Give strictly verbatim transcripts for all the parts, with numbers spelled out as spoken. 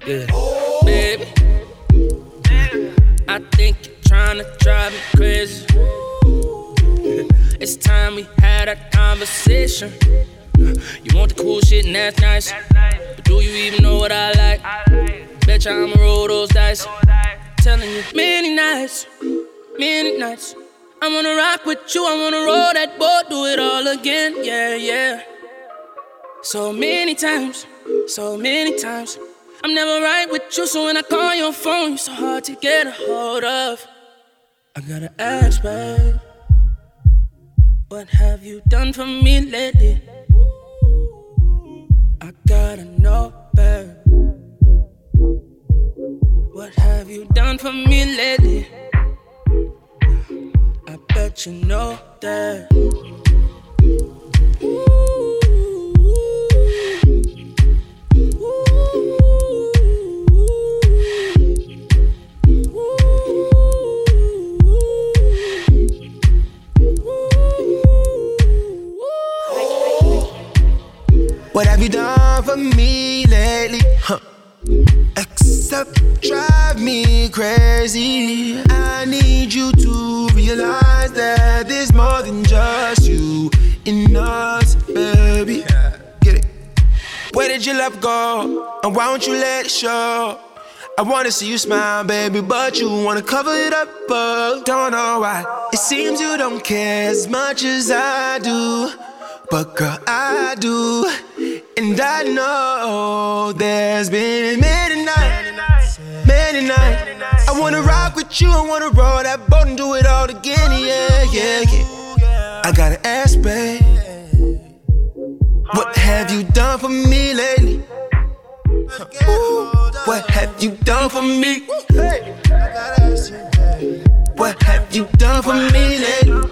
Yeah, baby, I think you're trying to drive me crazy. It's time we had a conversation. You want the cool shit and that's nice, but do you even know what I like? Betcha I'ma roll those dice. Telling you many nights, many nights, I wanna rock with you, I wanna roll that boat, do it all again, yeah, yeah. So many times, so many times, I'm never right with you, so when I call your phone, you're so hard to get a hold of. I gotta ask, babe, what have you done for me lately? I gotta know, babe, what have you done for me lately? I bet you know that. What have you done for me lately? Huh. Except drive me crazy. I need you to realize that there's more than just you in us, baby. Get it? Where did your love go? And why won't you let it show? I wanna see you smile, baby, but you wanna cover it up, but don't know why. It seems you don't care as much as I do, but girl, I do. And I know there's been many nights, many nights. I wanna rock with you, I wanna roll that boat and do it all again, yeah, yeah, yeah. I gotta ask, babe, what have you done for me lately? Ooh, what have you done for me? Hey, I gotta ask you, babe, what have you done for me lately?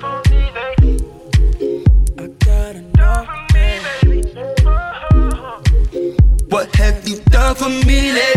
I gotta know, babe, what have you done for me lately?